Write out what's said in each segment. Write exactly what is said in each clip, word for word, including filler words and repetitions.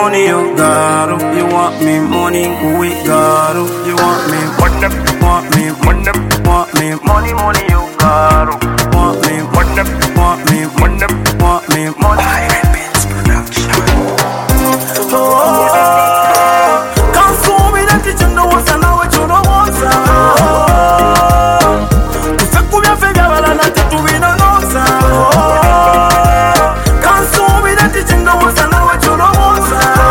money, you got it. You want me money, we got it. You want me money, want me money, want me money, money, you got it. Want me money, want me money, want me money. Pirate Beats Production. Oh, can't fool me that you know what's and now what you know what's. Tu fais combien fait bien la natte tu vis dans l'osa. Can't fool me that you know what's and now what you know what's.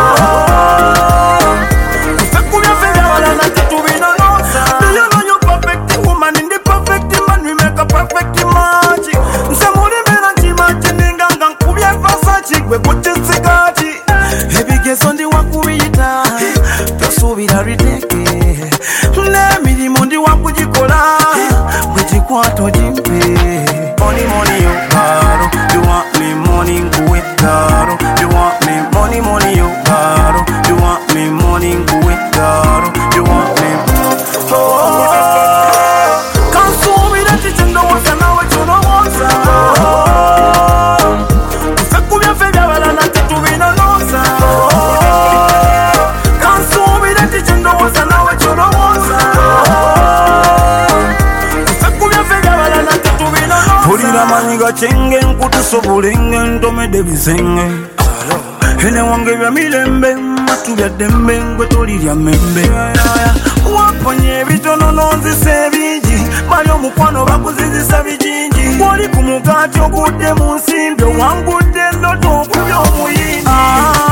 Tu fais combien fait bien la natte tu vis dans l'osa. Do you know you're perfect woman in the perfect man we make a perfect magic. Nsamuri menanchi machininga ngankubya fasachi we kuchitsikati. Heavy guess on the wakuita tosubira riteke ne mirimo ndi wakujikola kwechikwata jimpe. Money money you got it. You want me money we got it. You want me money money you got it. You want me money we got it. You want me oh can't fool me that you know what's and now what you know what's. Tu fais combien fait bien la natte tu vis dans l'osa. Can't fool me that you know what's and now what you know what's. Tu fais combien fait bien la natte tu vis dans l'osa. Pulira manyiga chenge nkutusobulenge ntome debisenge. Ene wange bya milembe matu bya dembe ngwe tolirya membe. Waponye bitono nonzise bingi bali omukwano bakuzizisa bijingi. Wali ku mugati ogudde mu nsimbi wangudde ndoto okubya omuyindi.